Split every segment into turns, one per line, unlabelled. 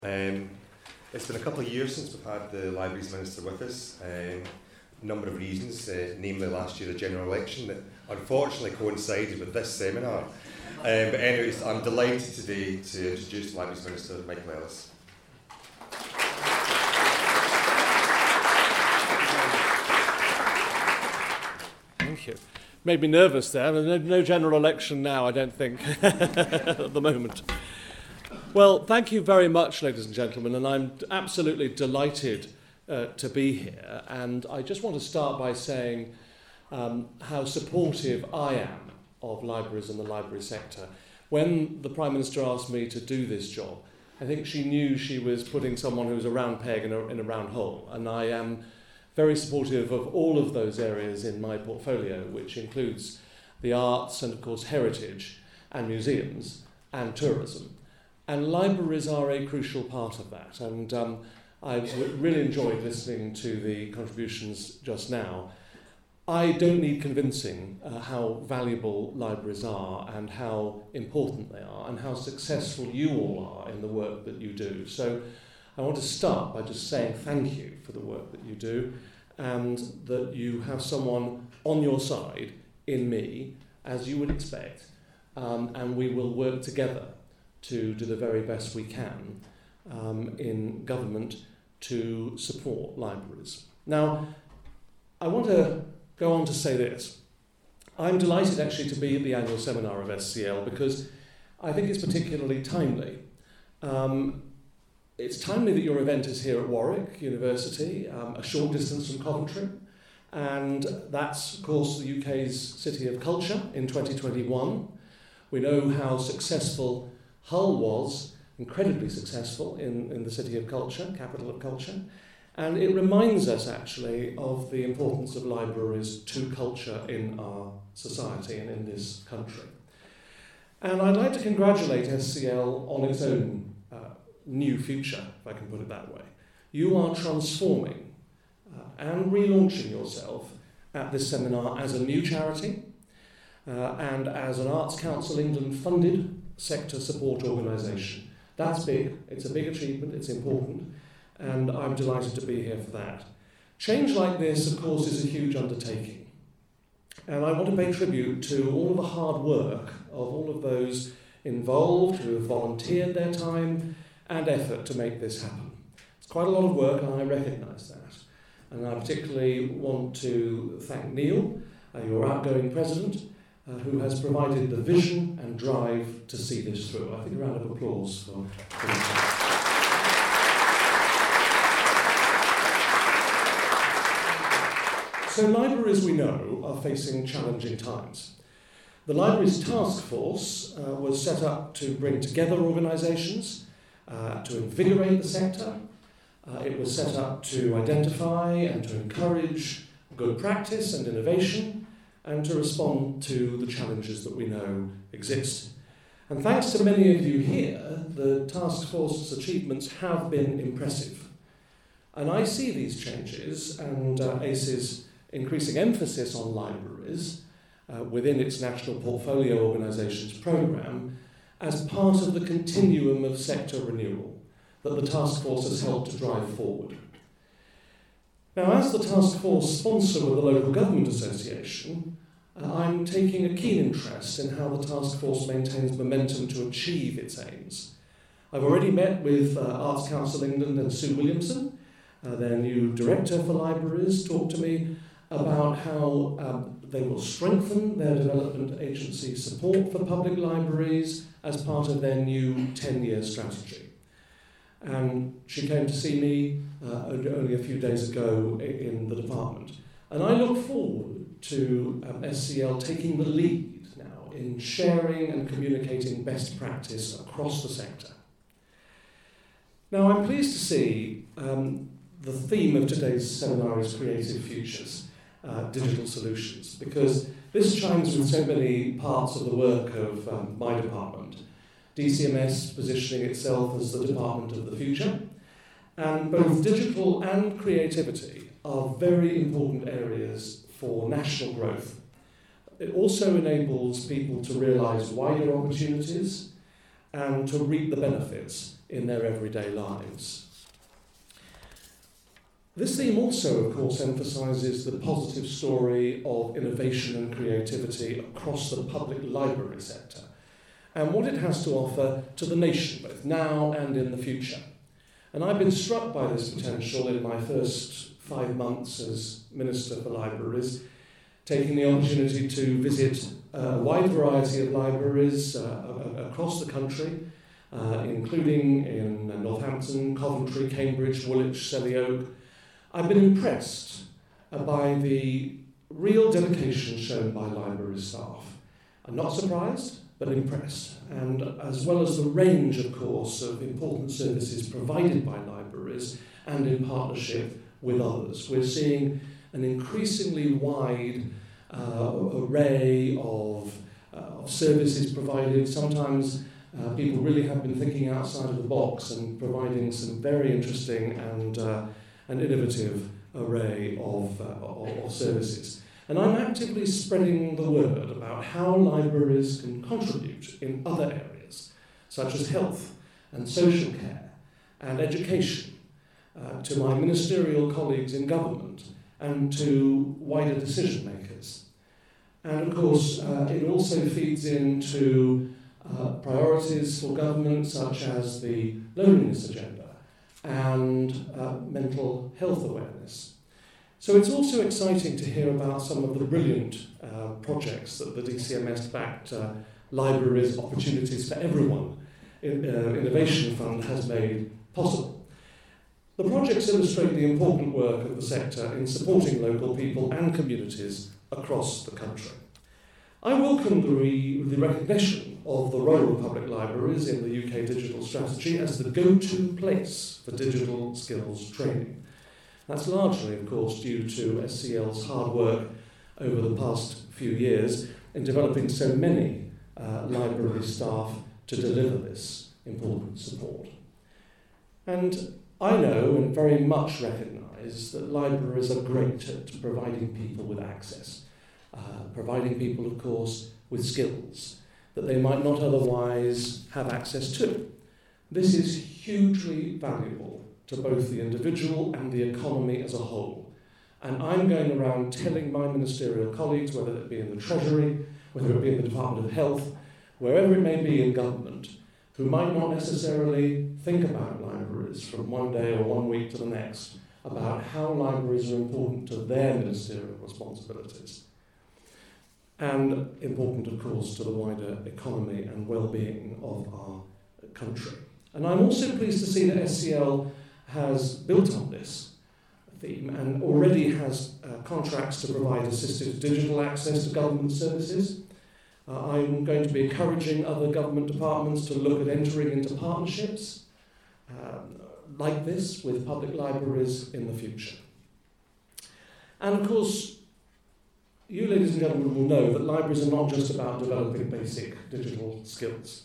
It's been a couple of years since we've had the Libraries Minister with us. A number of reasons, namely last year the general election that unfortunately coincided with this seminar. But anyways, I'm delighted today to introduce the Libraries Minister, Michael Ellis.
Thank you. Made me nervous there. No general election now, I don't think, at the moment. Well, thank you very much, ladies and gentlemen, and I'm absolutely delighted to be here. And I just want to start by saying how supportive I am of libraries and the library sector. When the Prime Minister asked me to do this job, I think she knew she was putting someone who was a round peg in a round hole, and I am very supportive of all of those areas in my portfolio, which includes the arts and, of course, heritage and museums and tourism. And libraries are a crucial part of that. And I really enjoyed listening to the contributions just now. I don't need convincing how valuable libraries are and how important they are and how successful you all are in the work that you do. So I want to start by just saying thank you for the work that you do and that you have someone on your side in me, as you would expect, and we will work together to do the very best we can in government to support libraries. Now, I want to go on to say this. I'm delighted actually to be at the annual seminar of SCL because I think it's particularly timely. It's timely that your event is here at Warwick University, a short distance from Coventry, and that's, of course, the UK's City of Culture in 2021. We know how successful Hull was, incredibly successful in the City of Culture, capital of culture, and it reminds us actually of the importance of libraries to culture in our society and in this country. And I'd like to congratulate SCL on its own new future, if I can put it that way. You are transforming and relaunching yourself at this seminar as a new charity and as an Arts Council England funded sector support organisation. That's big, it's a big achievement, it's important, and I'm delighted to be here for that. Change like this, of course, is a huge undertaking. And I want to pay tribute to all of the hard work of all of those involved who have volunteered their time and effort to make this happen. It's quite a lot of work, and I recognise that. And I particularly want to thank Neil, your outgoing president, who has provided the vision and drive to see this through. I think a round of applause for So libraries, we know, are facing challenging times. The Libraries Task Force was set up to bring together organisations, to invigorate the sector. It was set up to identify and to encourage good practice and innovation, and to respond to the challenges that we know exist. And thanks to many of you here, the Task Force's achievements have been impressive. And I see these changes and ACE's increasing emphasis on libraries within its National Portfolio Organisations programme as part of the continuum of sector renewal that the Task Force has helped to drive forward. Now, as the Task Force sponsor with the Local Government Association, I'm taking a keen interest in how the Task Force maintains momentum to achieve its aims. I've already met with Arts Council England and Sue Williamson, their new Director for Libraries, talked to me about how they will strengthen their development agency support for public libraries as part of their new 10-year strategy. And she came to see me only a few days ago in the department. And I look forward to SCL taking the lead now in sharing and communicating best practice across the sector. Now, I'm pleased to see the theme of today's seminar is Creative Futures, Digital Solutions, because this chimes with so many parts of the work of my department. DCMS positioning itself as the department of the future, and both digital and creativity are very important areas for national growth. It also enables people to realise wider opportunities and to reap the benefits in their everyday lives. This theme also, of course, emphasises the positive story of innovation and creativity across the public library sector and what it has to offer to the nation, both now and in the future. And I've been struck by this potential in my first 5 months as Minister for Libraries, taking the opportunity to visit a wide variety of libraries across the country, including in Northampton, Coventry, Cambridge, Woolwich, Selly Oak. I've been impressed by the real dedication shown by library staff. I'm not surprised, but impressed. And as well as the range, of course, of important services provided by libraries and in partnership with others. We're seeing an increasingly wide array of services provided. Sometimes people really have been thinking outside of the box and providing some very interesting and innovative array of services. And I'm actively spreading the word about how libraries can contribute in other areas, such as health and social care and education, to my ministerial colleagues in government and to wider decision makers. And of course, it also feeds into priorities for government, such as the loneliness agenda and mental health awareness. So it's also exciting to hear about some of the brilliant projects that the DCMS-backed Libraries Opportunities for Everyone Innovation Fund has made possible. The projects illustrate the important work of the sector in supporting local people and communities across the country. I welcome the recognition of the role of public libraries in the UK digital strategy as the go-to place for digital skills training. That's largely, of course, due to SCL's hard work over the past few years in developing so many library staff to deliver this important support. And I know and very much recognise that libraries are great at providing people with access, providing people, of course, with skills that they might not otherwise have access to. This is hugely valuable to both the individual and the economy as a whole. And I'm going around telling my ministerial colleagues, whether it be in the Treasury, whether it be in the Department of Health, wherever it may be in government, who might not necessarily think about libraries from one day or 1 week to the next, about how libraries are important to their ministerial responsibilities. And important, of course, to the wider economy and well-being of our country. And I'm also pleased to see that SCL has built on this theme and already has contracts to provide assisted digital access to government services. I'm going to be encouraging other government departments to look at entering into partnerships like this with public libraries in the future. And of course, you ladies and gentlemen will know that libraries are not just about developing basic digital skills.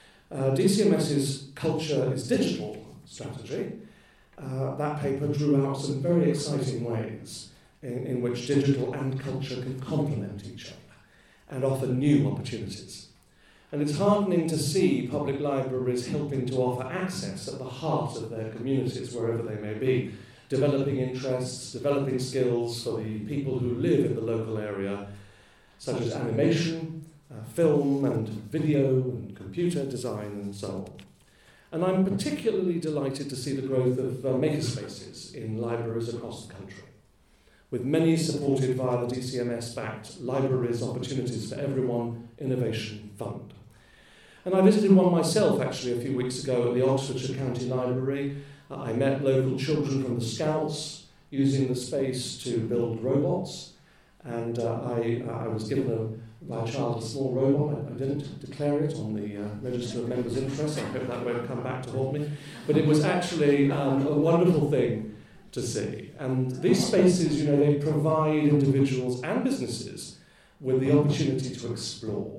DCMS's Culture is Digital strategy, that paper drew out some very exciting ways in which digital and culture can complement each other and offer new opportunities. And it's heartening to see public libraries helping to offer access at the heart of their communities, wherever they may be, developing interests, developing skills for the people who live in the local area, such as animation, film and video and computer design and so on. And I'm particularly delighted to see the growth of makerspaces in libraries across the country, with many supported via the DCMS-backed Libraries Opportunities for Everyone Innovation Fund. And I visited one myself actually a few weeks ago at the Oxfordshire County Library. I met local children from the Scouts using the space to build robots, and I was given by a child a small robot. I didn't declare it on the Register of Members' Interest. I hope that won't come back to haunt me. But it was actually a wonderful thing to see. And these spaces, they provide individuals and businesses with the opportunity to explore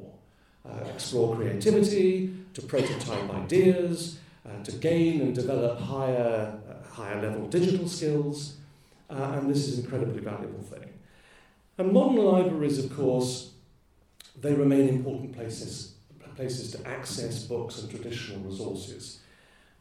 creativity, to prototype ideas, to gain and develop higher level digital skills, and this is an incredibly valuable thing. And modern libraries, of course, they remain important places to access books and traditional resources.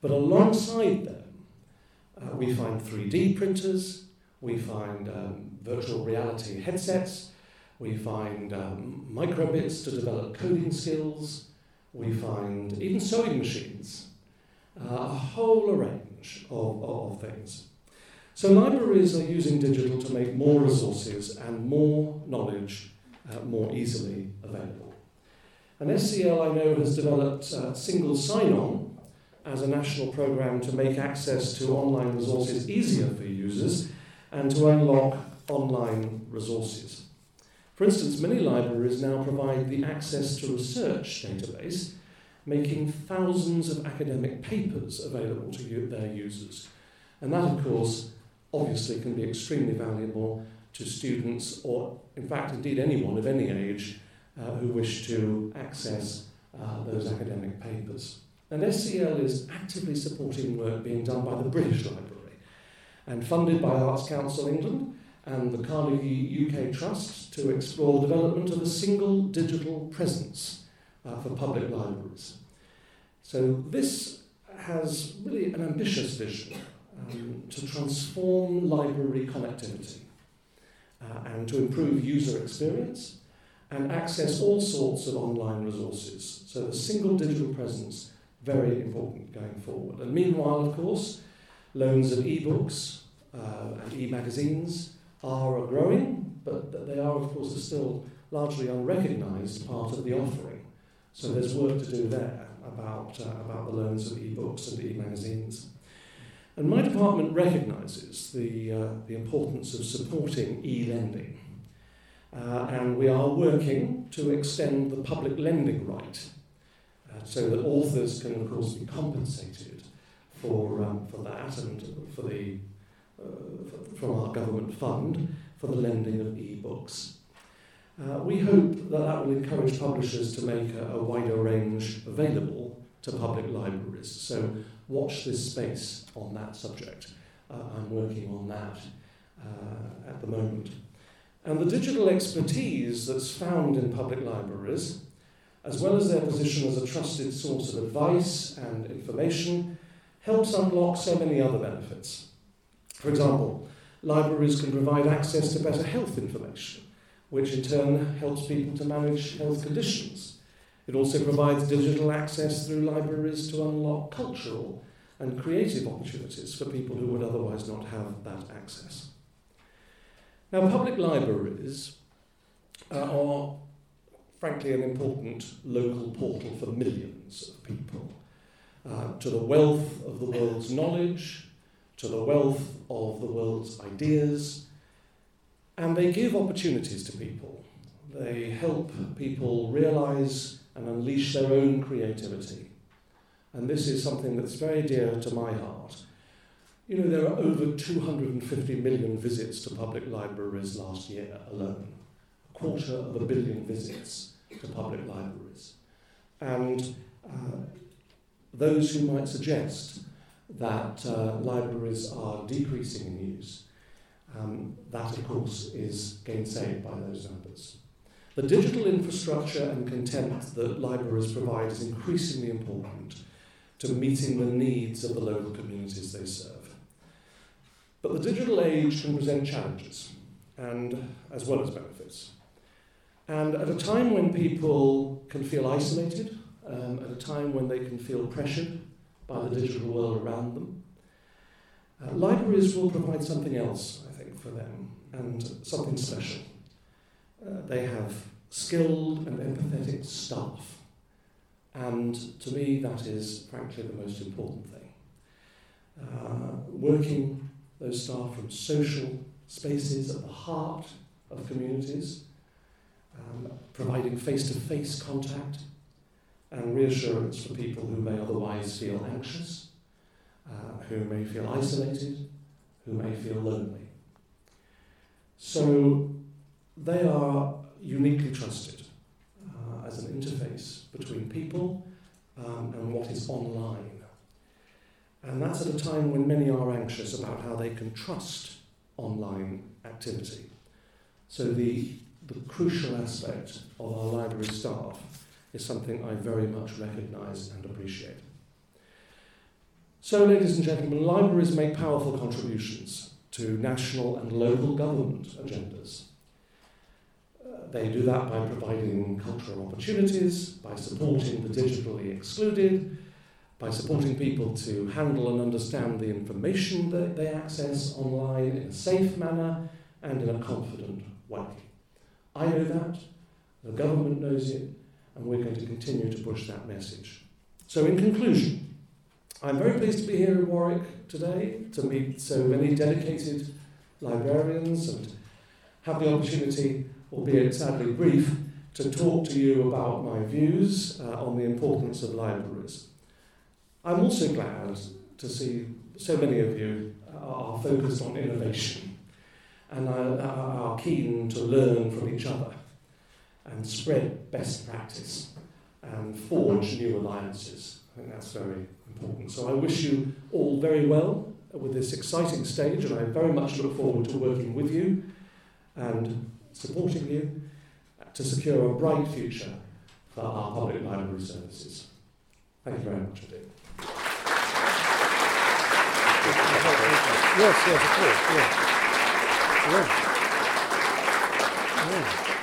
But alongside them, we find 3D printers, we find virtual reality headsets, we find microbits to develop coding skills, we find even sewing machines, a whole range of things. So libraries are using digital to make more resources and more knowledge more easily available. And SCL, I know, has developed Single Sign-On as a national programme to make access to online resources easier for users and to unlock online resources. For instance, many libraries now provide the Access to Research database, making thousands of academic papers available to their users. And that, of course, obviously can be extremely valuable to students, or in fact, indeed anyone of any age who wish to access those academic papers. And SCL is actively supporting work being done by the British Library and funded by Arts Council England and the Carnegie UK Trust to explore the development of a single digital presence for public libraries. So this has really an ambitious vision to transform library connectivity and to improve user experience and access all sorts of online resources. So the single digital presence, very important going forward. And meanwhile, of course, loans of e-books and e-magazines are growing, but they are, of course, still largely unrecognised part of the offering. So there's work to do there about the loans of e-books and e-magazines. And my department recognises the importance of supporting e-lending. And we are working to extend the public lending right so that authors can, of course, be compensated for that and for the from our government fund for the lending of e-books. We hope that will encourage publishers to make a wider range available to public libraries. So watch this space on that subject. I'm working on that at the moment. And the digital expertise that's found in public libraries, as well as their position as a trusted source of advice and information, helps unlock so many other benefits. For example, libraries can provide access to better health information, which in turn helps people to manage health conditions. It also provides digital access through libraries to unlock cultural and creative opportunities for people who would otherwise not have that access. Now, public libraries are, frankly, an important local portal for millions of people, to the wealth of the world's knowledge, to the wealth of the world's ideas, and they give opportunities to people. They help people realise and unleash their own creativity. And this is something that's very dear to my heart. You know, there are over 250 million visits to public libraries last year alone. 250 million visits to public libraries. And those who might suggest that libraries are decreasing in use, that, of course, is gainsaid by those numbers. The digital infrastructure and content that libraries provide is increasingly important to meeting the needs of the local communities they serve. But the digital age can present challenges, and as well as benefits. And at a time when people can feel isolated, at a time when they can feel pressured by the digital world around them, libraries will provide something else, I think, for them, and something special. They have skilled and empathetic staff, and to me that is, frankly, the most important thing. Working those staff from social spaces at the heart of communities, providing face-to-face contact and reassurance for people who may otherwise feel anxious, who may feel isolated, who may feel lonely. So they are uniquely trusted as an interface between people and what is online. And that's at a time when many are anxious about how they can trust online activity. So the crucial aspect of our library staff is something I very much recognise and appreciate. So, ladies and gentlemen, libraries make powerful contributions to national and local government agendas. They do that by providing cultural opportunities, by supporting the digitally excluded, by supporting people to handle and understand the information that they access online in a safe manner and in a confident way. I know that, the government knows it, and we're going to continue to push that message. So in conclusion, I'm very pleased to be here in Warwick today, to meet so many dedicated librarians and have the opportunity, albeit sadly brief, to talk to you about my views on the importance of libraries. I'm also glad to see so many of you are focused on innovation and are keen to learn from each other and spread best practice and forge new alliances. I think that's very important. So I wish you all very well with this exciting stage, and I very much look forward to working with you and supporting you to secure a bright future for our public library services. Thank you very much indeed.
Yes, of course, yes. Yeah.